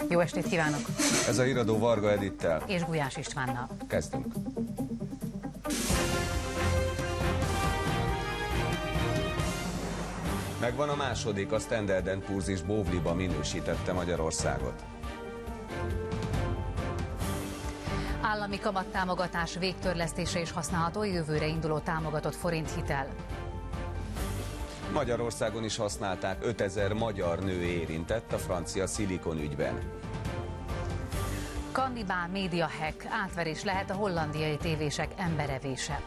Jó estét kívánok! Ez a Híradó Varga Edittel és Gulyás Istvánnal. Kezdünk. Megvan a második, a Standard & Poor's is bóvliba minősítette Magyarországot. Állami kamattámogatás végtörlesztése is használható, jövőre induló támogatott forinthitel. Magyarországon is használták, 5000 magyar nő érintett a francia Silicon ügyben. Kannibál média hack, átverés lehet a hollandiai tévések emberevése.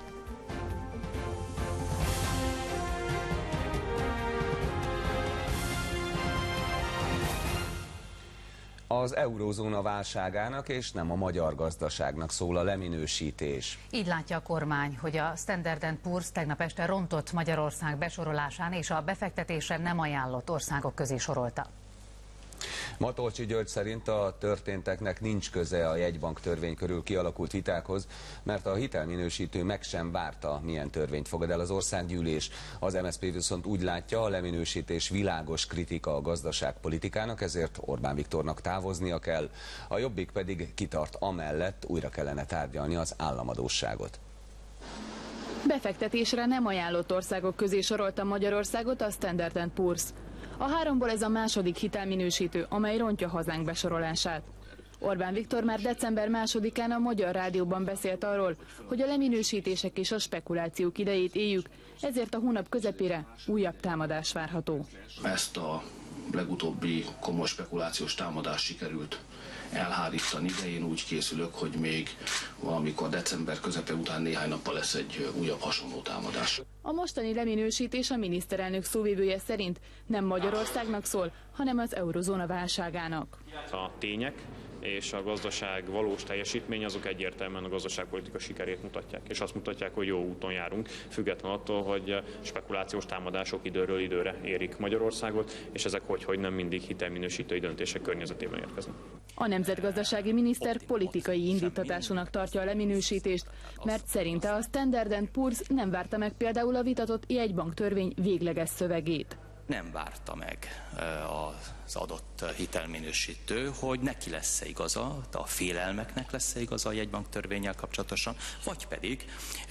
Az eurózóna válságának és nem a magyar gazdaságnak szól a leminősítés. Így látja a kormány, hogy a Standard & Poor's tegnap este rontott Magyarország besorolásán és a befektetésre nem ajánlott országok közé sorolta. Matolcsy György szerint a történteknek nincs köze a jegybank törvény körül kialakult vitákhoz, mert a hitelminősítő meg sem várta, milyen törvényt fogad el az országgyűlés. Az MSZP viszont úgy látja, a leminősítés világos kritika a gazdaságpolitikának, ezért Orbán Viktornak távoznia kell. A Jobbik pedig kitart amellett, újra kellene tárgyalni az államadósságot. Befektetésre nem ajánlott országok közé sorolta Magyarországot a Standard & Poor's. A háromból ez a második hitelminősítő, amely rontja hazánk besorolását. Orbán Viktor már december 2-án a Magyar Rádióban beszélt arról, hogy a leminősítések és a spekulációk idejét éljük, ezért a hónap közepére újabb támadás várható. Ezt a legutóbbi komoly spekulációs támadást sikerült elhárítani, de én úgy készülök, hogy még valamikor december közepe után néhány nappal lesz egy újabb hasonló támadás. A mostani leminősítés a miniszterelnök szóvivője szerint nem Magyarországnak szól, hanem az eurozóna válságának. A tények és a gazdaság valós teljesítmény azok egyértelműen a gazdaságpolitika sikerét mutatják, és azt mutatják, hogy jó úton járunk, független attól, hogy spekulációs támadások időről időre érik Magyarországot, és ezek hogy nem mindig hitelminősítői döntések környezetében érkeznek. A nemzetgazdasági miniszter politikai indítatásúnak tartja a leminősítést, mert szerinte a Standard & Poor's nem várta meg például a vitatott jegybank törvény végleges szövegét. Nem várta meg az adott hitelminősítő, hogy neki lesz-e igaza, a félelmeknek lesz-e igaza a jegybank törvénnyel kapcsolatosan, vagy pedig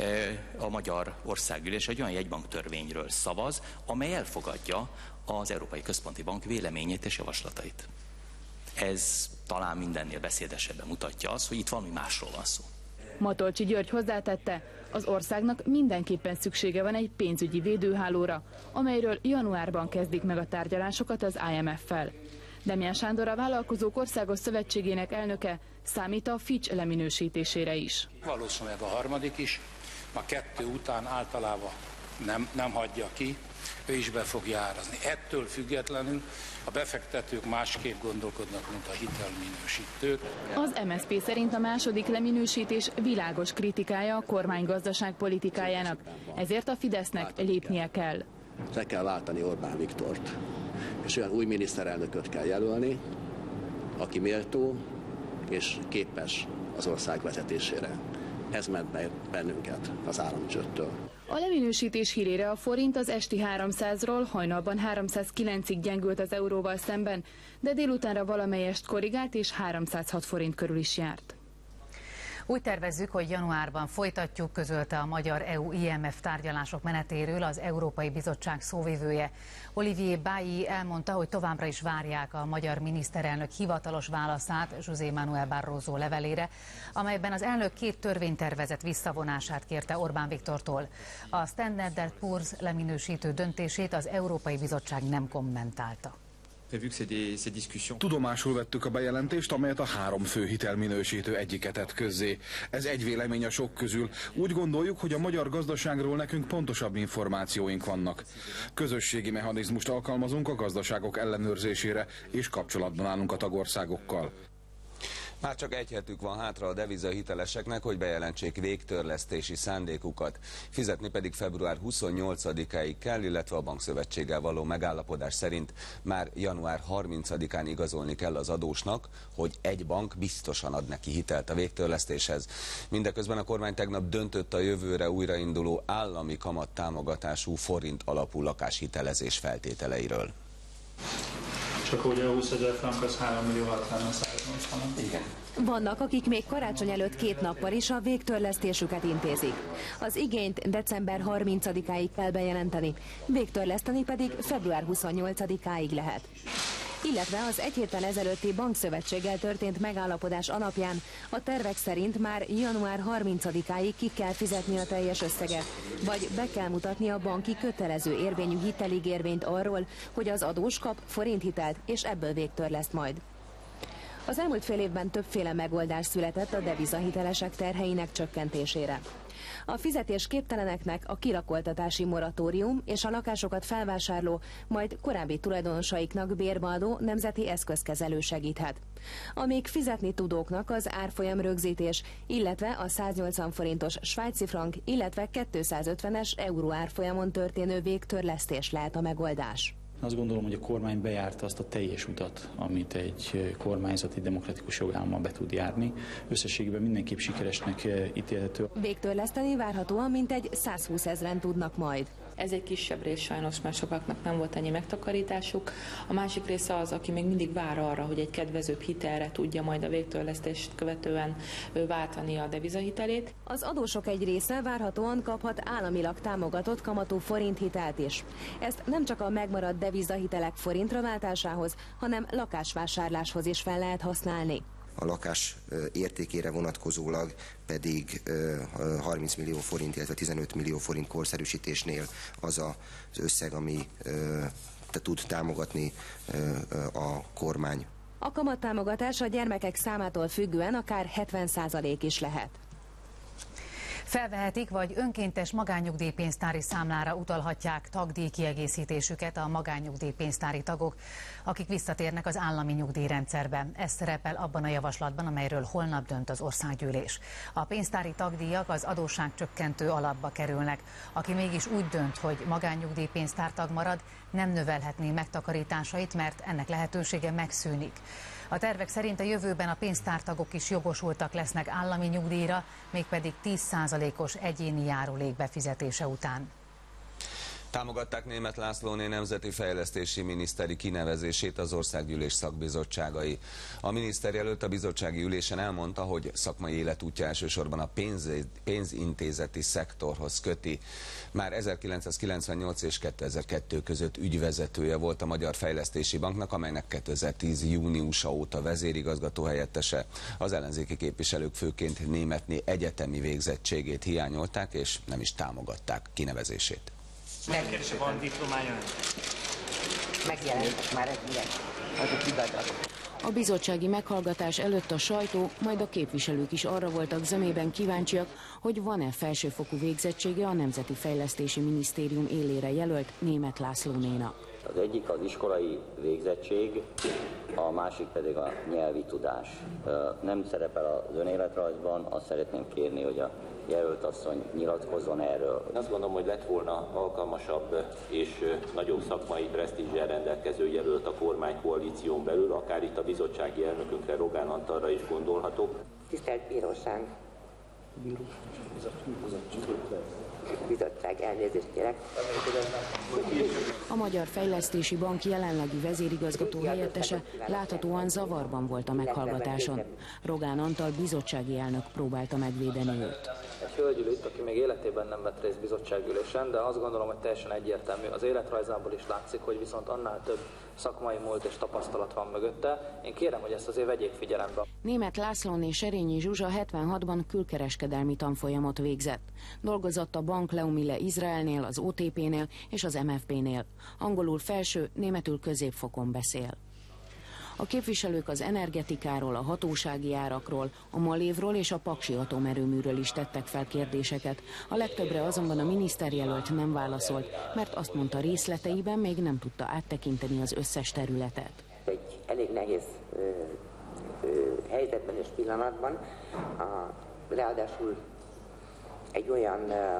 a Magyar Országgyűlés egy olyan jegybank törvényről szavaz, amely elfogadja az Európai Központi Bank véleményét és javaslatait. Ez talán mindennél beszédesebben mutatja azt, hogy itt valami másról van szó. Matolcsy György hozzátette, az országnak mindenképpen szüksége van egy pénzügyi védőhálóra, amelyről januárban kezdik meg a tárgyalásokat az IMF-fel. Demján Sándor, a Vállalkozók Országos Szövetségének elnöke, számít a Fitch leminősítésére is. Valószínűleg a harmadik is, a 2 után általában nem hagyja ki, ő is be fogja árazni. Ettől függetlenül a befektetők másképp gondolkodnak, mint a hitelminősítők. Az MSZP szerint a második leminősítés világos kritikája a kormány gazdaságpolitikájának, ezért a Fidesznek lépnie kell. Le kell váltani Orbán Viktort, és olyan új miniszterelnököt kell jelölni, aki méltó és képes az ország vezetésére. Ez ment be bennünket az államcsőttől. A leminősítés hírére a forint az esti 300-ról hajnalban 309-ig gyengült az euróval szemben, de délutánra valamelyest korrigált és 306 forint körül is járt. Úgy tervezzük, hogy januárban folytatjuk, közölte a magyar EU-IMF tárgyalások menetéről az Európai Bizottság szóvivője. Olivier Bailly elmondta, hogy továbbra is várják a magyar miniszterelnök hivatalos válaszát José Manuel Barroso levelére, amelyben az elnök 2 törvénytervezet visszavonását kérte Orbán Viktortól. A Standard & Poor's leminősítő döntését az Európai Bizottság nem kommentálta. Tudomásul vettük a bejelentést, amelyet a 3 fő hitelminősítő egyike tett közzé. Ez egy vélemény a sok közül. Úgy gondoljuk, hogy a magyar gazdaságról nekünk pontosabb információink vannak. Közösségi mechanizmust alkalmazunk a gazdaságok ellenőrzésére, és kapcsolatban állunk a tagországokkal. Már csak egy hetük van hátra a devizahiteleseknek, hogy bejelentsék végtörlesztési szándékukat. Fizetni pedig február 28-áig kell, illetve a bankszövetséggel való megállapodás szerint már január 30-án igazolni kell az adósnak, hogy egy bank biztosan ad neki hitelt a végtörlesztéshez. Mindeközben a kormány tegnap döntött a jövőre újrainduló állami kamattámogatású forint alapú lakáshitelezés feltételeiről. És akkor ugye a 20 000 frank az 3 millió 680. Igen. Vannak, akik még karácsony előtt 2 nappal is a végtörlesztésüket intézik. Az igényt december 30-áig kell bejelenteni, végtörleszteni pedig február 28-áig lehet. Illetve az egy héttel ezelőtti bankszövetséggel történt megállapodás alapján a tervek szerint már január 30-áig ki kell fizetni a teljes összeget, vagy be kell mutatni a banki kötelező érvényű hiteligérvényt arról, hogy az adós kap forinthitelt, és ebből végtörleszt majd. Az elmúlt fél évben többféle megoldás született a devizahitelesek terheinek csökkentésére. A fizetésképteleneknek a kirakoltatási moratórium és a lakásokat felvásárló, majd korábbi tulajdonosaiknak bérbe adó nemzeti eszközkezelő segíthet. A még fizetni tudóknak az árfolyam rögzítés, illetve a 180 forintos svájci frank, illetve 250-es euró árfolyamon történő végtörlesztés lehet a megoldás. Azt gondolom, hogy a kormány bejárta azt a teljes utat, amit egy kormányzati demokratikus jogállammal be tud járni. Összességében mindenképp sikeresnek ítélhető. Végtörleszteni várhatóan mintegy 120 000-en tudnak majd. Ez egy kisebb rész sajnos, mert sokaknak nem volt ennyi megtakarításuk. A másik része az, aki még mindig vár arra, hogy egy kedvezőbb hitelre tudja majd a végtörlesztést követően váltani a devizahitelét. Az adósok egy része várhatóan kaphat államilag támogatott kamatú forinthitelt is. Ezt nem csak a megmaradt devizahitelek forintra váltásához, hanem lakásvásárláshoz is fel lehet használni. A lakás értékére vonatkozólag pedig 30 millió forint, illetve 15 millió forint korszerűsítésnél az az összeg, ami tud támogatni a kormány. A kamattámogatás a gyermekek számától függően akár 70% is lehet. Felvehetik, vagy önkéntes magánnyugdíjpénztári számlára utalhatják tagdíj kiegészítésüket a magánnyugdíjpénztári tagok, akik visszatérnek az állami nyugdíjrendszerbe. Ez szerepel abban a javaslatban, amelyről holnap dönt az országgyűlés. A pénztári tagdíjak az adósságcsökkentő alapba kerülnek. Aki mégis úgy dönt, hogy magánnyugdíjpénztártag marad, nem növelhetné megtakarításait, mert ennek lehetősége megszűnik. A tervek szerint a jövőben a pénztártagok is jogosultak lesznek állami nyugdíjra, mégpedig 10%-os egyéni járulék befizetése után. Támogatták Németh Lászlóné nemzeti fejlesztési miniszteri kinevezését az országgyűlés szakbizottságai. A miniszter jelölt a bizottsági ülésen elmondta, hogy szakmai életútja elsősorban a pénzintézeti szektorhoz köti. Már 1998 és 2002 között ügyvezetője volt a Magyar Fejlesztési Banknak, amelynek 2010. júniusa óta vezérigazgató helyettese. Az ellenzéki képviselők főként Némethné egyetemi végzettségét hiányolták, és nem is támogatták kinevezését. Van diplomája? Megjelentek már egy A bizottsági meghallgatás előtt a sajtó, majd a képviselők is arra voltak zömében kíváncsiak, hogy van-e felsőfokú végzettsége a Nemzeti Fejlesztési Minisztérium élére jelölt Németh Lászlónénak. Az egyik az iskolai végzettség, a másik pedig a nyelvi tudás. Nem szerepel az önéletrajzban, azt szeretném kérni, hogy a jelölt asszony nyilatkozzon erről. Azt gondolom, hogy lett volna alkalmasabb és nagyobb szakmai presztízsel rendelkező jelölt a kormánykoalíción belül, akár itt a bizottsági elnökünkre, Rogán Antalra is gondolhatok. Tisztelt Bíróság! Bizottság, elnézést kérek. A Magyar Fejlesztési Bank jelenlegi vezérigazgató helyettese láthatóan zavarban volt a meghallgatáson. Rogán Antal bizottsági elnök próbálta megvédeni őt. Egy hölgy ül itt, aki még életében nem vett részt bizottságülésen, de azt gondolom, hogy teljesen egyértelmű. Az életrajzából is látszik, hogy viszont annál több szakmai múlt és tapasztalat van mögötte. Én kérem, hogy ezt azért vegyék figyelembe. Németh Lászlóné Serényi Zsuzsa 76-ban külkereskedelmi tanfolyamot végzett. Dolgozott a Bank Leumile Izraelnél, az OTP-nél és az MFP-nél. Angolul felső, németül középfokon beszél. A képviselők az energetikáról, a hatósági árakról, a Malévról és a Paksi atomerőműről is tettek fel kérdéseket. A legtöbbre azonban a miniszterjelölt nem válaszolt, mert azt mondta, részleteiben még nem tudta áttekinteni az összes területet. Egy elég nehéz helyzetben és pillanatban, ráadásul egy olyan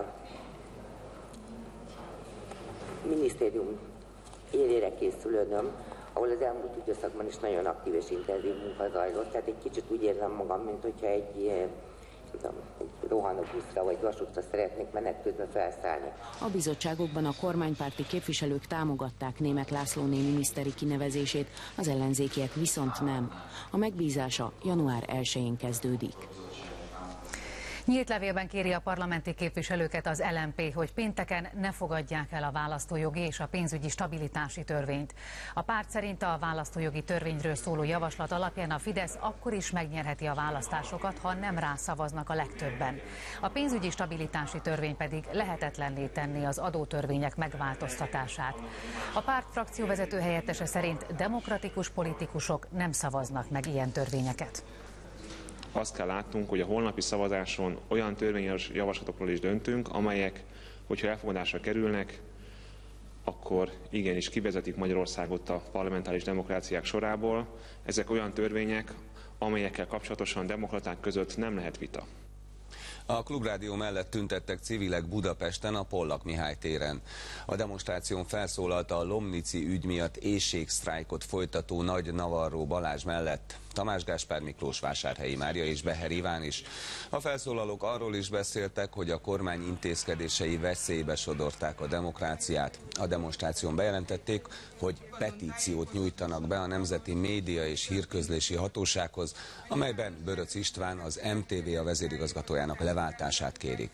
minisztérium élére készülődöm, ahol az elmúlt időszakban is nagyon aktív és intenzív munka zajlott, tehát egy kicsit úgy érzem magam, mint hogyha egy rohanó buszra vagy vasútra szeretnék menet közben felszállni. A bizottságokban a kormánypárti képviselők támogatták Németh Lászlóné miniszteri kinevezését, az ellenzékiek viszont nem. A megbízása január 1-én kezdődik. Nyílt levélben kéri a parlamenti képviselőket az LMP, hogy pénteken ne fogadják el a választójogi és a pénzügyi stabilitási törvényt. A párt szerint a választójogi törvényről szóló javaslat alapján a Fidesz akkor is megnyerheti a választásokat, ha nem rászavaznak a legtöbben. A pénzügyi stabilitási törvény pedig lehetetlenné tenné az adótörvények megváltoztatását. A párt frakcióvezető helyettese szerint demokratikus politikusok nem szavaznak meg ilyen törvényeket. Azt kell látnunk, hogy a holnapi szavazáson olyan törvényes javaslatokról is döntünk, amelyek, hogyha elfogadásra kerülnek, akkor igenis kivezetik Magyarországot a parlamentáris demokráciák sorából. Ezek olyan törvények, amelyekkel kapcsolatosan demokraták között nem lehet vita. A Klubrádió mellett tüntettek civilek Budapesten a Pollak Mihály téren. A demonstráción felszólalt a Lomnici ügy miatt éhségsztrájkot folytató Nagy Navarro Balázs mellett Tamás Gáspár Miklós, Vásárhelyi Mária és Beher Iván is. A felszólalók arról is beszéltek, hogy a kormány intézkedései veszélybe sodorták a demokráciát. A demonstráción bejelentették, hogy petíciót nyújtanak be a Nemzeti Média és Hírközlési Hatósághoz, amelyben Böröc István, az MTV vezérigazgatójának leváltását kérik.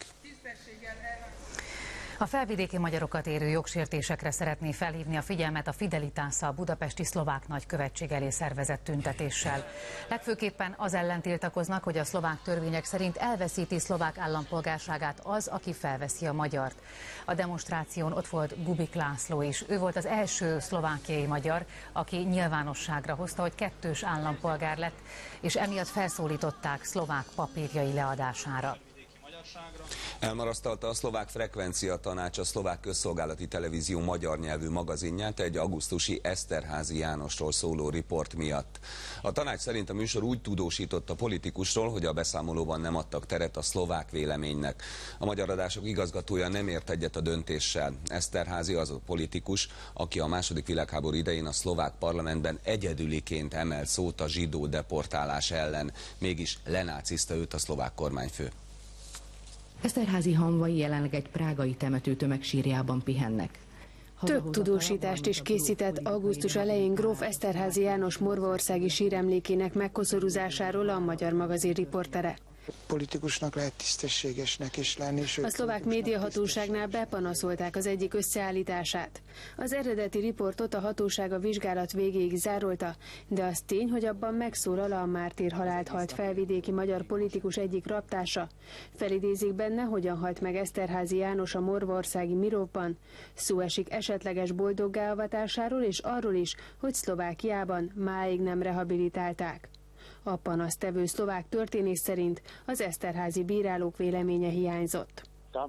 A felvidéki magyarokat érő jogsértésekre szeretné felhívni a figyelmet a Fidelitásszal budapesti szlovák nagykövetség elé szervezett tüntetéssel. Legfőképpen az ellen tiltakoznak, hogy a szlovák törvények szerint elveszíti szlovák állampolgárságát az, aki felveszi a magyart. A demonstráción ott volt Bubik László is. Ő volt az első szlovákiai magyar, aki nyilvánosságra hozta, hogy kettős állampolgár lett, és emiatt felszólították szlovák papírjai leadására. Elmarasztalta a Szlovák Frekvencia Tanács a Szlovák Közszolgálati Televízió magyar nyelvű magazinját egy augusztusi Eszterházy Jánosról szóló riport miatt. A tanács szerint a műsor úgy tudósított a politikusról, hogy a beszámolóban nem adtak teret a szlovák véleménynek. A magyar adások igazgatója nem ért egyet a döntéssel. Eszterházy az a politikus, aki a II. Világháború idején a szlovák parlamentben egyedüliként emelt szót a zsidó deportálás ellen. Mégis lenácizta őt a szlovák kormányfő. Eszterházy hamvai jelenleg egy prágai temetőtömeg sírjában pihennek. Több tudósítást is készített augusztus elején gróf Eszterházy János morvaországi síremlékének megkoszorúzásáról a Magyar Magazin riportere. Politikusnak lehet tisztességesnek is lenni. A szlovák médiahatóságnál bepanaszolták az egyik összeállítását. Az eredeti riportot a hatóság a vizsgálat végéig zárolta, de az tény, hogy abban megszólal a mártírhalált halt felvidéki magyar politikus egyik raptársa. Felidézik benne, hogyan halt meg Eszterházy János a morvaországi Mirovban. Szó esik esetleges boldoggá avatásáról és arról is, hogy Szlovákiában máig nem rehabilitálták. A panasztevő szlovák történész szerint az eszterházy bírálók véleménye hiányzott.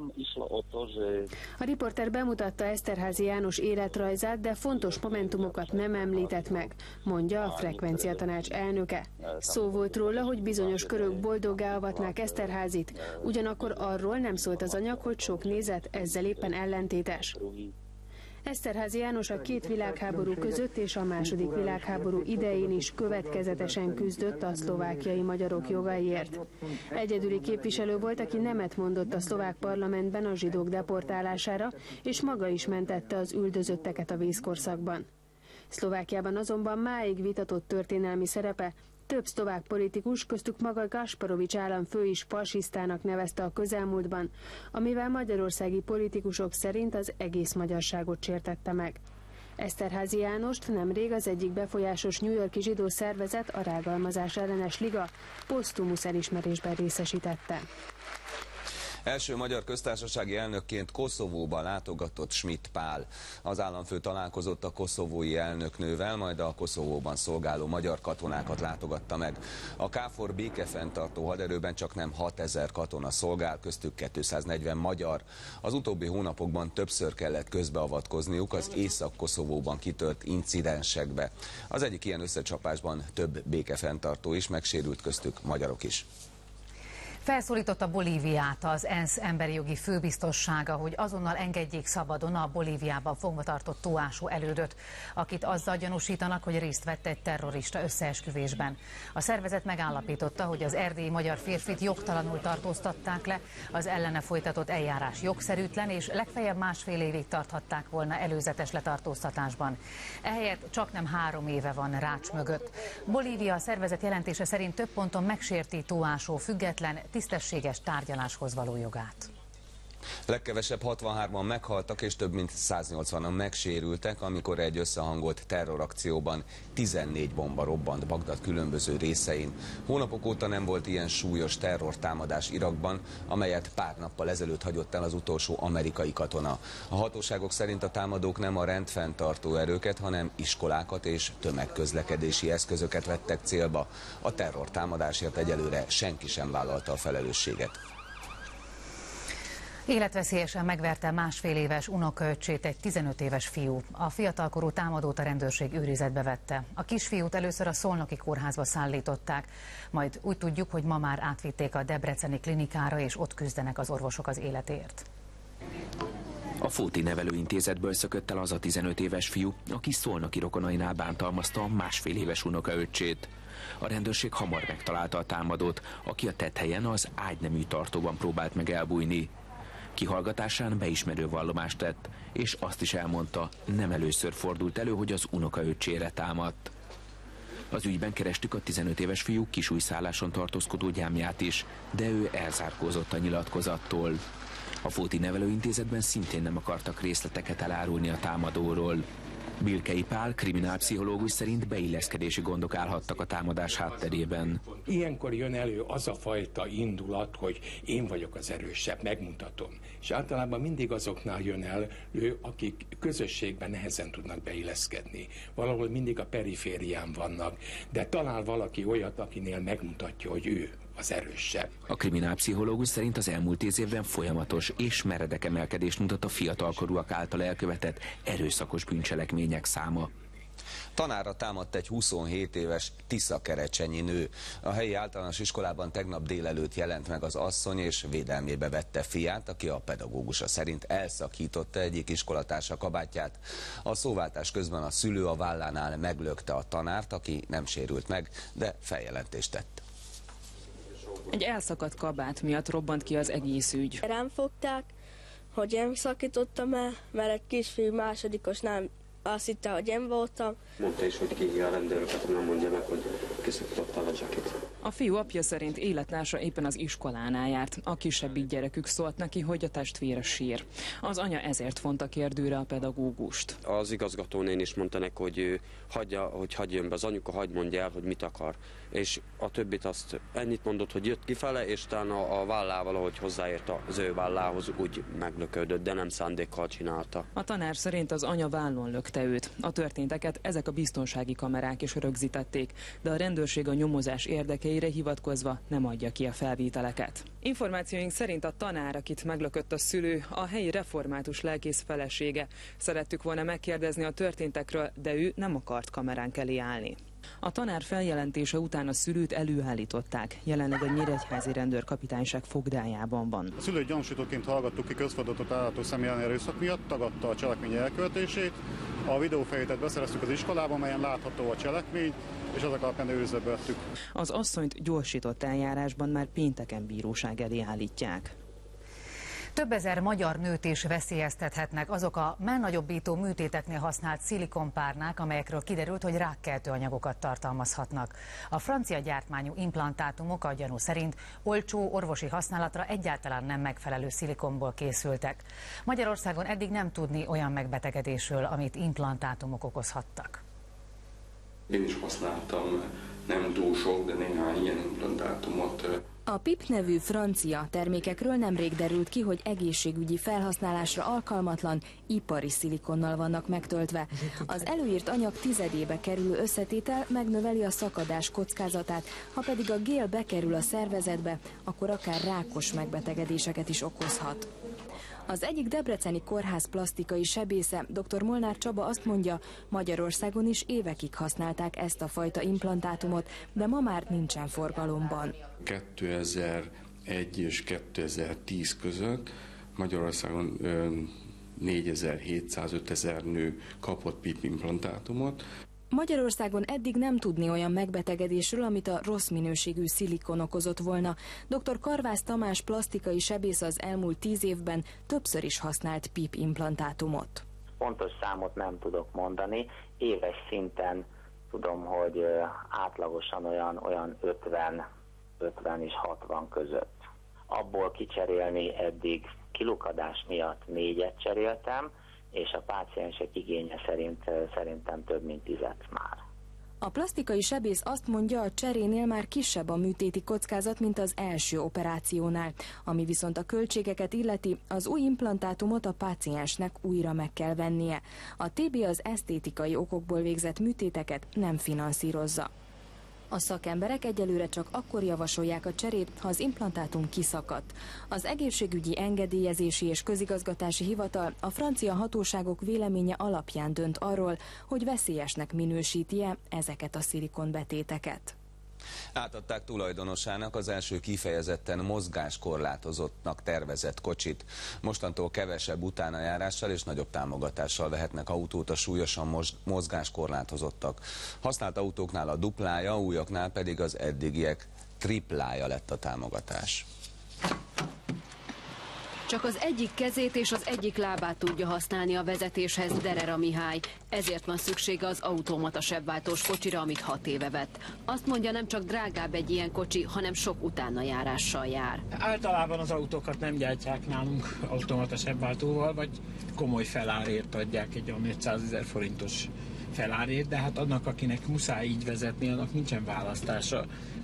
A riporter bemutatta Eszterházy János életrajzát, de fontos momentumokat nem említett meg, mondja a Frekvencia Tanács elnöke. Szó volt róla, hogy bizonyos körök boldoggá avatnák Eszterházyt, ugyanakkor arról nem szólt az anyag, hogy sok nézet ezzel éppen ellentétes. Eszterházy János a két világháború között és a II. Világháború idején is következetesen küzdött a szlovákiai magyarok jogaiért. Egyedüli képviselő volt, aki nemet mondott a szlovák parlamentben a zsidók deportálására, és maga is mentette az üldözötteket a vészkorszakban. Szlovákiában azonban máig vitatott történelmi szerepe. Több szlovák politikus, köztük maga Gasparovics államfő is fasisztának nevezte a közelmúltban, amivel magyarországi politikusok szerint az egész magyarságot sértette meg. Eszterházy Jánost nemrég az egyik befolyásos New York-i zsidó szervezet, a Rágalmazás ellenes liga posztumusz elismerésben részesítette. Első magyar köztársasági elnökként Koszovóba látogatott Schmidt Pál. Az államfő találkozott a koszovói elnöknővel, majd a Koszovóban szolgáló magyar katonákat látogatta meg. A KFOR békefenntartó haderőben csaknem 6000 katona szolgál, köztük 240 magyar. Az utóbbi hónapokban többször kellett közbeavatkozniuk az Észak-Koszovóban kitört incidensekbe. Az egyik ilyen összecsapásban több békefenntartó is megsérült, köztük magyarok is. Felszólította Bolíviát az ENSZ emberi jogi főbiztossága, hogy azonnal engedjék szabadon a Bolíviában fogva tartott Tóásó elődöt, akit azzal gyanúsítanak, hogy részt vett egy terrorista összeesküvésben. A szervezet megállapította, hogy az erdélyi magyar férfit jogtalanul tartóztatták le, az ellene folytatott eljárás jogszerűtlen, és legfeljebb 1,5 évig tarthatták volna előzetes letartóztatásban. Ehelyett csaknem 3 éve van rács mögött. Bolívia a szervezet jelentése szerint több ponton megsérti Tóásó független, tisztességes tárgyaláshoz való jogát. Legkevesebb 63-an meghaltak és több mint 180-an megsérültek, amikor egy összehangolt terrorakcióban 14 bomba robbant Bagdad különböző részein. Hónapok óta nem volt ilyen súlyos terrortámadás Irakban, amelyet pár nappal ezelőtt hagyott el az utolsó amerikai katona. A hatóságok szerint a támadók nem a rendfenntartó erőket, hanem iskolákat és tömegközlekedési eszközöket vettek célba. A terrortámadásért egyelőre senki sem vállalta a felelősséget. Életveszélyesen megverte 1,5 éves unokaöccsét egy 15 éves fiú. A fiatalkorú támadót a rendőrség őrizetbe vette. A kisfiút először a Szolnoki kórházba szállították, majd úgy tudjuk, hogy ma már átvitték a debreceni klinikára, és ott küzdenek az orvosok az életért. A Fóti Nevelőintézetből szökött el az a 15 éves fiú, aki szolnoki rokonainál bántalmazta a 1,5 éves unokaöccsét. A rendőrség hamar megtalálta a támadót, aki a tetthelyen az ágynemű tartóban próbált meg elbújni. Kihallgatásán beismerő vallomást tett, és azt is elmondta, nem először fordult elő, hogy az unokaöccsére támadt. Az ügyben kerestük a 15 éves fiú Kisújszálláson tartózkodó gyámját is, de ő elzárkózott a nyilatkozattól. A Fóti Nevelőintézetben szintén nem akartak részleteket elárulni a támadóról. Bilkei Pál, kriminálpszichológus szerint beilleszkedési gondok állhattak a támadás hátterében. Ilyenkor jön elő az a fajta indulat, hogy én vagyok az erősebb, megmutatom. És általában mindig azoknál jön elő, akik közösségben nehezen tudnak beilleszkedni. Valahol mindig a periférián vannak, de talál valaki olyat, akinél megmutatja, hogy ő az erősebb. A kriminálpszichológus szerint az elmúlt 10 évben folyamatos és meredek emelkedést mutat a fiatalkorúak által elkövetett erőszakos bűncselekmények száma. Tanára támadt egy 27 éves tiszakerecsenyi nő. A helyi általános iskolában tegnap délelőtt jelent meg az asszony, és védelmébe vette fiát, aki a pedagógusa szerint elszakította egyik iskolatársa kabátját. A szóváltás közben a szülő a vállánál meglökte a tanárt, aki nem sérült meg, de feljelentést tett. Egy elszakadt kabát miatt robbant ki az egész ügy. Rám fogták, hogy én szakítottam el, mert egy kisfiú másodikos nem azt hitte, hogy én voltam. Mondta is, hogy kihívja a rendőröket, nem mondja meg, hogy kiszoktotta a zsakit. A fiú apja szerint élettársa éppen az iskolánál járt. A kisebbik gyerekük szólt neki, hogy a testvére sír. Az anya ezért vonta kérdőre a pedagógust. Az igazgatónén is mondta neki, hogy hagyjon be az anyuka, hagy mondja el, hogy mit akar. És a többit azt ennyit mondott, hogy jött kifele, és utána a vállával, ahogy hozzáért az ő vállához, úgy meglöködött, de nem szándékkal csinálta. A tanár szerint az anya vállon lökte őt. A történteket ezek a biztonsági kamerák is rögzítették, de a rendőrség a nyomozás érdekeire hivatkozva nem adja ki a felvételeket. Információink szerint a tanár, akit meglökött a szülő, a helyi református lelkész felesége. Szerettük volna megkérdezni a történtekről, de ő nem akart kameránk elé állni. A tanár feljelentése után a szülőt előállították. Jelenleg a nyíregyházi rendőrkapitányság fogdájában van. A szülőt gyanúsítóként hallgattuk ki közfordatot állható személy elleni erőszak miatt, tagadta a cselekmény elkövetését. A videófelvételt beszereztük az iskolában, melyen látható a cselekmény, és azok alapján őrizetbe vettük. Az asszonyt gyorsított eljárásban már pénteken bíróság elé állítják. Több ezer magyar nőt is veszélyeztethetnek azok a mellnagyobbító műtéteknél használt szilikonpárnák, amelyekről kiderült, hogy rákkeltő anyagokat tartalmazhatnak. A francia gyártmányú implantátumok a gyanú szerint olcsó orvosi használatra egyáltalán nem megfelelő szilikonból készültek. Magyarországon eddig nem tudni olyan megbetegedésről, amit implantátumok okozhattak. Én is használtam nem túl sok, de néhány ilyen implantátumot. A PIP nevű francia termékekről nemrég derült ki, hogy egészségügyi felhasználásra alkalmatlan, ipari szilikonnal vannak megtöltve. Az előírt anyag tizedébe kerülő összetétel megnöveli a szakadás kockázatát, ha pedig a gél bekerül a szervezetbe, akkor akár rákos megbetegedéseket is okozhat. Az egyik debreceni kórház plasztikai sebésze, dr. Molnár Csaba azt mondja, Magyarországon is évekig használták ezt a fajta implantátumot, de ma már nincsen forgalomban. 2000 2001 és 2010 között Magyarországon 4700-5000 nő kapott PIP implantátumot. Magyarországon eddig nem tudni olyan megbetegedésről, amit a rossz minőségű szilikon okozott volna. Dr. Karvász Tamás plasztikai sebész az elmúlt 10 évben többször is használt PIP implantátumot. Pontos számot nem tudok mondani, éves szinten tudom, hogy átlagosan olyan 50 és 60 között. Abból kicserélni eddig kilukadás miatt 4-et cseréltem, és a páciensek igénye szerint szerintem több mint 10-et már. A plasztikai sebész azt mondja, a cserénél már kisebb a műtéti kockázat, mint az első operációnál. Ami viszont a költségeket illeti, az új implantátumot a páciensnek újra meg kell vennie. A TB az esztétikai okokból végzett műtéteket nem finanszírozza. A szakemberek egyelőre csak akkor javasolják a cserét, ha az implantátum kiszakadt. Az Egészségügyi Engedélyezési és Közigazgatási Hivatal a francia hatóságok véleménye alapján dönt arról, hogy veszélyesnek minősíti-e ezeket a szilikonbetéteket. Átadták tulajdonosának az első kifejezetten mozgáskorlátozottnak tervezett kocsit. Mostantól kevesebb utánajárással és nagyobb támogatással vehetnek autót a súlyosan mozgáskorlátozottak. Használt autóknál a duplája, újaknál pedig az eddigiek triplája lett a támogatás. Csak az egyik kezét és az egyik lábát tudja használni a vezetéshez Derera Mihály. Ezért van szüksége az automata sebváltós kocsira, amit 6 éve vett. Azt mondja, nem csak drágább egy ilyen kocsi, hanem sok utánajárással jár. Általában az autókat nem gyártják nálunk automata sebváltóval, vagy komoly felárért adják, egy olyan 500 000 forintos felárért, de hát annak, akinek muszáj így vezetni, annak nincsen választása.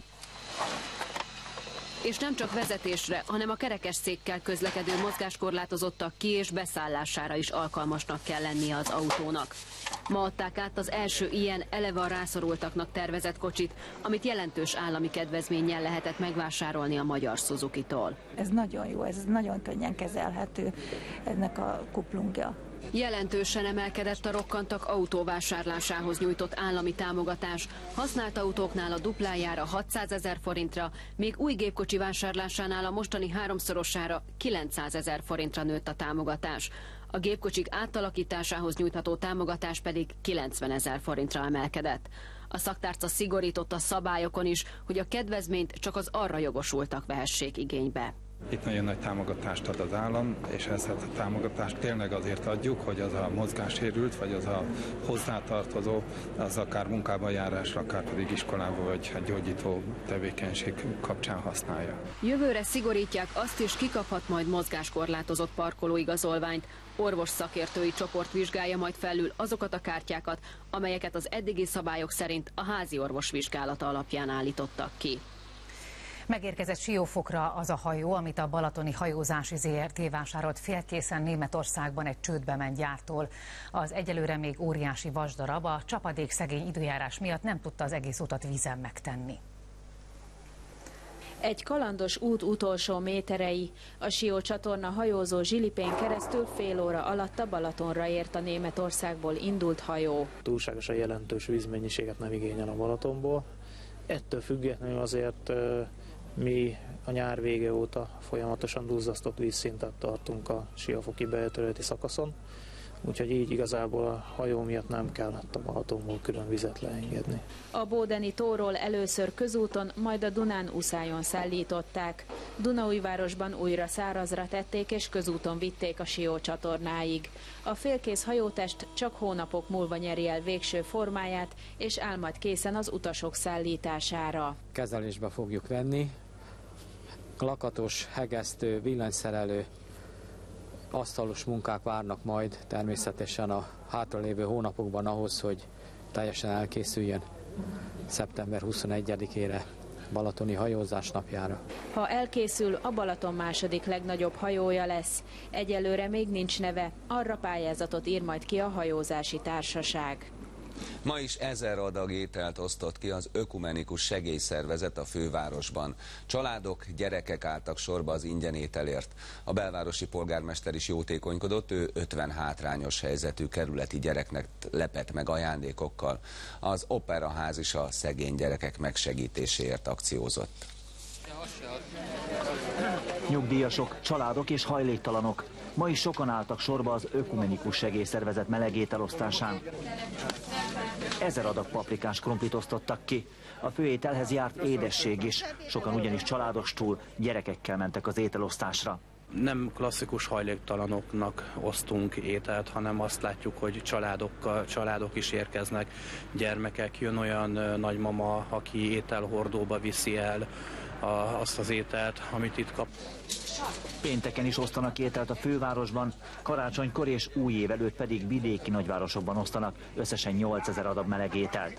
És nem csak vezetésre, hanem a kerekesszékkel közlekedő mozgáskorlátozottak ki- és beszállására is alkalmasnak kell lennie az autónak. Ma adták át az első ilyen eleve a rászorultaknak tervezett kocsit, amit jelentős állami kedvezménnyel lehetett megvásárolni a magyar Suzuki-tól. Ez nagyon jó, ez nagyon könnyen kezelhető, ennek a kuplungja. Jelentősen emelkedett a rokkantak autóvásárlásához nyújtott állami támogatás. Használt autóknál a duplájára 600 000 forintra, még új gépkocsi vásárlásánál a mostani 3-szorosára 900 000 forintra nőtt a támogatás. A gépkocsik átalakításához nyújtható támogatás pedig 90 000 forintra emelkedett. A szaktárca szigorított a szabályokon is, hogy a kedvezményt csak az arra jogosultak vehessék igénybe. Itt nagyon nagy támogatást ad az állam, és ezt a támogatást tényleg azért adjuk, hogy az a mozgássérült, vagy az a hozzátartozó, az akár munkában járásra, akár pedig iskolába, vagy a gyógyító tevékenység kapcsán használja. Jövőre szigorítják azt is, ki kaphat majd mozgáskorlátozott parkolóigazolványt. Orvos szakértői csoport vizsgálja majd felül azokat a kártyákat, amelyeket az eddigi szabályok szerint a házi orvos vizsgálata alapján állítottak ki. Megérkezett Siófokra az a hajó, amit a Balatoni Hajózási Zrt. Vásárolt félkészen Németországban egy csődbe ment gyártól. Az egyelőre még óriási vasdarab a csapadék szegény időjárás miatt nem tudta az egész utat vízen megtenni. Egy kalandos út utolsó méterei. A Sió csatorna hajózó zsilipén keresztül fél óra alatt a Balatonra ért a Németországból indult hajó. Túlságosan jelentős vízmennyiséget nem igényel a Balatonból. Ettől függetlenül azért mi a nyár vége óta folyamatosan duzzasztott vízszintet tartunk a siófoki bejötörőti szakaszon, úgyhogy így igazából a hajó miatt nem kellett a Balatonból külön vizet leengedni. A Bódeni tóról először közúton, majd a Dunán uszályon szállították. Dunaújvárosban újra szárazra tették és közúton vitték a Sió csatornáig. A félkész hajótest csak hónapok múlva nyeri el végső formáját, és áll majd készen az utasok szállítására. Kezelésbe fogjuk venni. Lakatos, hegesztő, villanyszerelő, asztalos munkák várnak majd természetesen a hátralévő hónapokban ahhoz, hogy teljesen elkészüljön szeptember 21-ére, balatoni hajózás napjára. Ha elkészül, a Balaton második legnagyobb hajója lesz. Egyelőre még nincs neve, arra pályázatot ír majd ki a hajózási társaság. Ma is 1000 adag ételt osztott ki az Ökumenikus Segélyszervezet a fővárosban. Családok, gyerekek álltak sorba az ingyen ételért. A belvárosi polgármester is jótékonykodott, ő 50 hátrányos helyzetű kerületi gyereknek lepett meg ajándékokkal. Az Operaház is a szegény gyerekek megsegítéséért akciózott. Nyugdíjasok, családok és hajléktalanok. Ma is sokan álltak sorba az Ökumenikus Segélyszervezet melegételosztásán. 1000 adag paprikás krumplit osztottak ki. A főételhez járt édesség is. Sokan ugyanis családostul, gyerekekkel mentek az ételosztásra. Nem klasszikus hajléktalanoknak osztunk ételt, hanem azt látjuk, hogy családok is érkeznek, gyermekek, jön olyan nagymama, aki ételhordóba viszi el azt az ételt, amit itt kap. Pénteken is osztanak ételt a fővárosban, karácsonykor és új év előtt pedig vidéki nagyvárosokban osztanak összesen 8000 adag meleg ételt.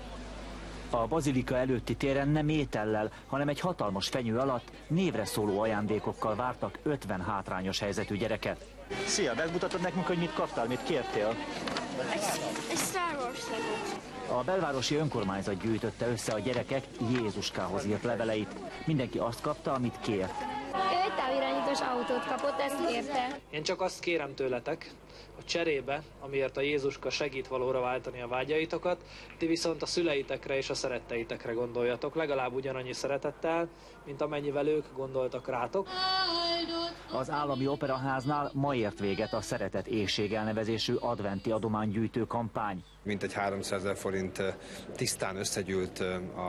A bazilika előtti téren nem étellel, hanem egy hatalmas fenyő alatt névre szóló ajándékokkal vártak 50 hátrányos helyzetű gyereket. Szia, megmutatod nekünk, hogy mit kaptál, mit kértél? Egy Star Wars legót. A belvárosi önkormányzat gyűjtötte össze a gyerekek Jézuskához írt leveleit. Mindenki azt kapta, amit kért. Ő egy távirányítós autót kapott, ezt kérte. Én csak azt kérem tőletek, hogy cserébe, amiért a Jézuska segít valóra váltani a vágyaitokat, ti viszont a szüleitekre és a szeretteitekre gondoljatok, legalább ugyanannyi szeretettel, mint amennyivel ők gondoltak rátok. Az Állami Operaháznál ma ért véget a Szeretet Éhség elnevezésű adventi adománygyűjtő kampány. Mintegy 300 000 forint tisztán összegyűlt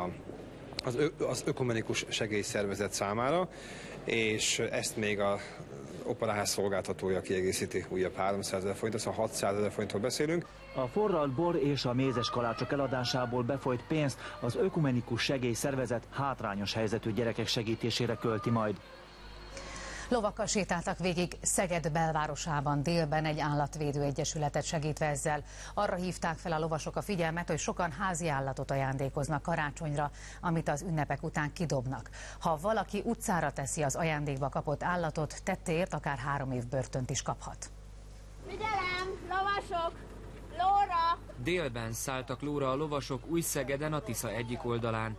az Ökumenikus Segélyszervezet számára, és ezt még a Operaház szolgáltatója kiegészíti újabb 300 000 forint, szóval 600 000 forintról beszélünk. A forralt bor és a mézes kalácsok eladásából befolyt pénzt az Ökumenikus Segélyszervezet hátrányos helyzetű gyerekek segítésére költi majd. Lovakkal sétáltak végig Szeged belvárosában délben egy állatvédő egyesületet segítve ezzel. Arra hívták fel a lovasok a figyelmet, hogy sokan házi állatot ajándékoznak karácsonyra, amit az ünnepek után kidobnak. Ha valaki utcára teszi az ajándékba kapott állatot, tettéért akár 3 év börtönt is kaphat. Figyelem, lovasok! Lóra! Délben szálltak lóra a lovasok Újszegeden a Tisza egyik oldalán,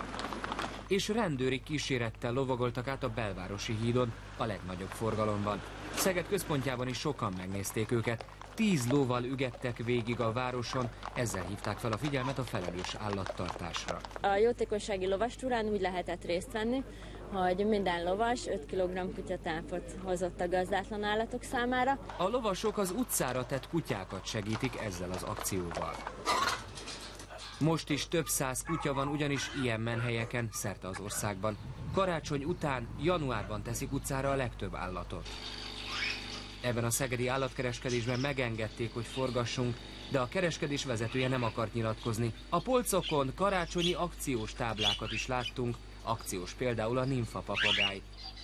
és rendőri kísérettel lovagoltak át a belvárosi hídon, a legnagyobb forgalomban. Szeged központjában is sokan megnézték őket. 10 lóval ügettek végig a városon, ezzel hívták fel a figyelmet a felelős állattartásra. A jótékonysági lovastúrán úgy lehetett részt venni, hogy minden lovas 5 kg kutyatápot hozott a gazdátlan állatok számára. A lovasok az utcára tett kutyákat segítik ezzel az akcióval. Most is több 100 kutya van ugyanis ilyen menhelyeken szerte az országban. Karácsony után, januárban teszik utcára a legtöbb állatot. Ebben a szegedi állatkereskedésben megengedték, hogy forgassunk, de a kereskedés vezetője nem akart nyilatkozni. A polcokon karácsonyi akciós táblákat is láttunk, akciós például a nimfa papagáj.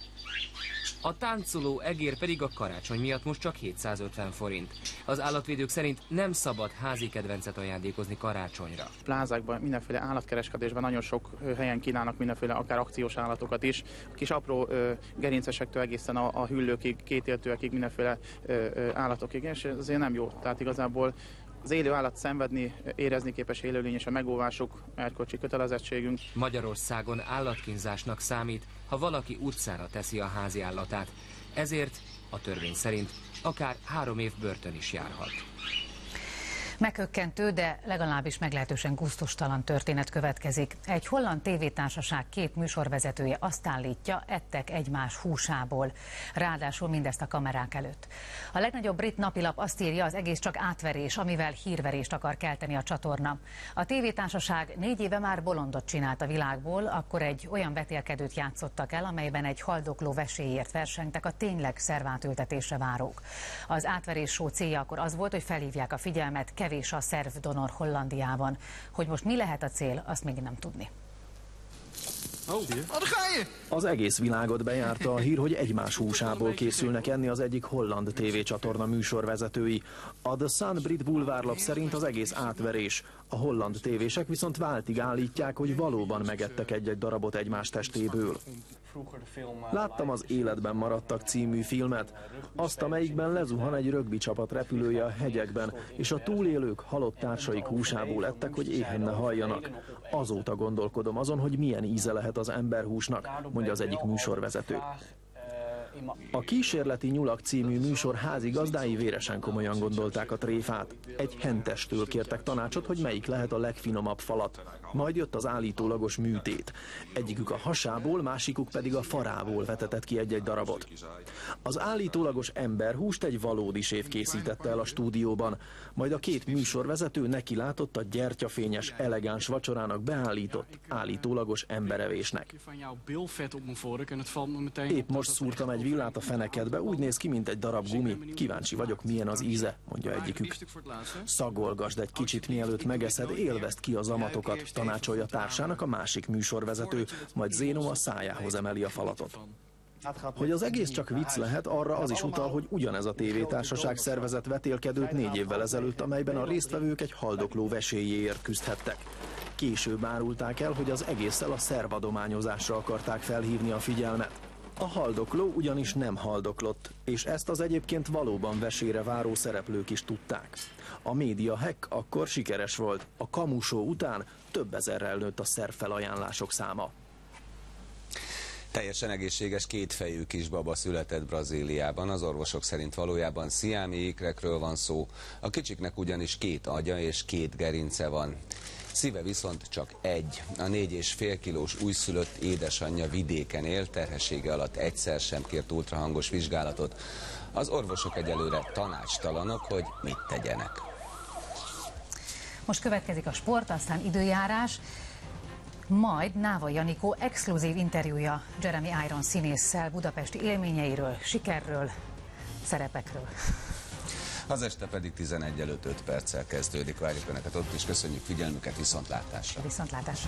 A táncoló egér pedig a karácsony miatt most csak 750 forint. Az állatvédők szerint nem szabad házi kedvencet ajándékozni karácsonyra. Plázákban, mindenféle állatkereskedésben nagyon sok helyen kínálnak mindenféle akár akciós állatokat is. A kis apró gerincesektől egészen a hüllőkig, kétéltőekig, mindenféle állatokig, és ez azért nem jó. Tehát igazából az élő állat szenvedni, érezni képes élőlény és a megóvásuk erkölcsi kötelezettségünk. Magyarországon állatkínzásnak számít, ha valaki utcára teszi a házi állatát. Ezért a törvény szerint akár 3 év börtön is járhat. Meghökkentő, de legalábbis meglehetősen gusztustalan történet következik. Egy holland tévétársaság 2 műsorvezetője azt állítja, ettek egymás húsából. Ráadásul mindezt a kamerák előtt. A legnagyobb brit napilap azt írja, az egész csak átverés, amivel hírverést akar kelteni a csatorna. A tévétársaság 4 éve már bolondot csinált a világból, akkor egy olyan vetélkedőt játszottak el, amelyben egy haldokló vesélyért versengtek a tényleg szervátültetésre várók. Az átverés show célja akkor az volt, hogy felhívják a figyelmet, kevés a szervdonor Hollandiában. Hogy most mi lehet a cél, azt még nem tudni. Az egész világot bejárta a hír, hogy egymás húsából készülnek enni az egyik holland tévécsatorna műsorvezetői. A The Sun brit bulvárlap szerint az egész átverés. A holland tévések viszont váltig állítják, hogy valóban megettek egy-egy darabot egymás testéből. Láttam az Életben maradtak című filmet, azt, amelyikben lezuhan egy rögbi csapat repülője a hegyekben, és a túlélők halott társaik húsából ettek, hogy éhen ne halljanak. Azóta gondolkodom azon, hogy milyen íze lehet az emberhúsnak, mondja az egyik műsorvezető. A Kísérleti Nyulak című műsor házigazdái véresen komolyan gondolták a tréfát. Egy hentestől kértek tanácsot, hogy melyik lehet a legfinomabb falat. Majd jött az állítólagos műtét. Egyikük a hasából, másikuk pedig a farából vetetett ki egy-egy darabot. Az állítólagos emberhúst egy valódi séf készítette el a stúdióban, majd a két műsorvezető nekilátott a gyertyafényes, elegáns vacsorának beállított, állítólagos emberevésnek. Épp most szúrtam egy villát a fenekedbe, úgy néz ki, mint egy darab gumi. Kíváncsi vagyok, milyen az íze, mondja egyikük. Szagolgasd egy kicsit, mielőtt megeszed, élvezd ki az amatokat, tanácsolja társának a másik műsorvezető, majd Zénó a szájához emeli a falatot. Hogy az egész csak vicc lehet, arra az is utal, hogy ugyanez a tévétársaság szervezett vetélkedőt 4 évvel ezelőtt, amelyben a résztvevők egy haldokló vesélyéért küzdhettek. Később árulták el, hogy az egésszel a szervadományozásra akarták felhívni a figyelmet. A haldokló ugyanis nem haldoklott, és ezt az egyébként valóban vesére váró szereplők is tudták. A média hack akkor sikeres volt, a Kamu Show után több ezerrel nőtt a szervfelajánlások száma. Teljesen egészséges kétfejű kisbaba született Brazíliában. Az orvosok szerint valójában sziámi ikrekről van szó. A kicsiknek ugyanis 2 agya és 2 gerince van. Szíve viszont csak egy. A 4,5 kilós újszülött édesanyja vidéken él, terhessége alatt egyszer sem kért ultrahangos vizsgálatot. Az orvosok egyelőre tanácstalanok, hogy mit tegyenek. Most következik a sport, aztán időjárás, majd Návai Anikó exkluzív interjúja Jeremy Irons színésszel budapesti élményeiről, sikerről, szerepekről. Az este pedig 11 előtt 5 perccel kezdődik. Várjuk Önöket ott, és köszönjük figyelmüket, viszontlátásra. Viszontlátásra.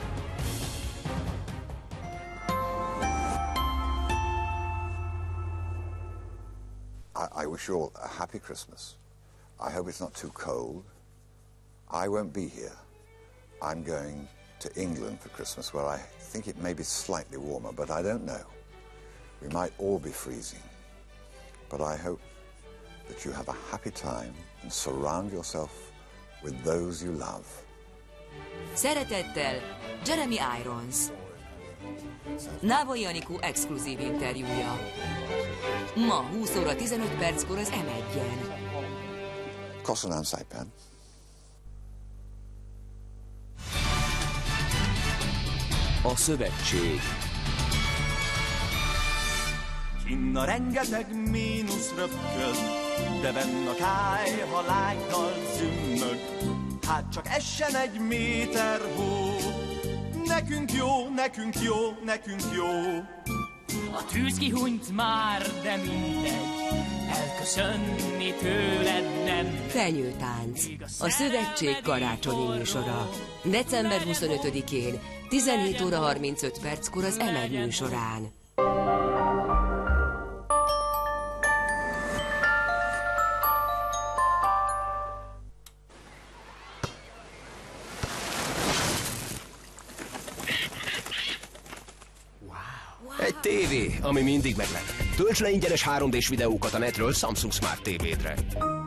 I wish you all a happy Christmas. I hope it's not too cold. I won't be here. I'm going to England for Christmas, where I think it may be slightly warmer, but I don't know. We might all be freezing. But I hope that you have a happy time and surround yourself with those you love. Szeretettel, Jeremy Irons. Návai Anikó exkluzív interjúja. Ma 20 óra 15 perckor az M1-en. Köszönöm szépen. A szövetség. Kinn a rengeteg mínusz röpköd, de benn a kály, ha lágynal zümmög. Hát csak essen 1 méter hó, nekünk jó, nekünk jó, nekünk jó. A tűz kihunyt már, de mindegy, elköszönni tőled nem. Fenyőtánc, a szövetség karácsonyi műsora. December 25-én, 17 óra 35 perckor az M1 műsorán. Egy tévé, ami mindig meglep. Tölts le ingyenes 3D-s videókat a netről Samsung Smart TV-dre.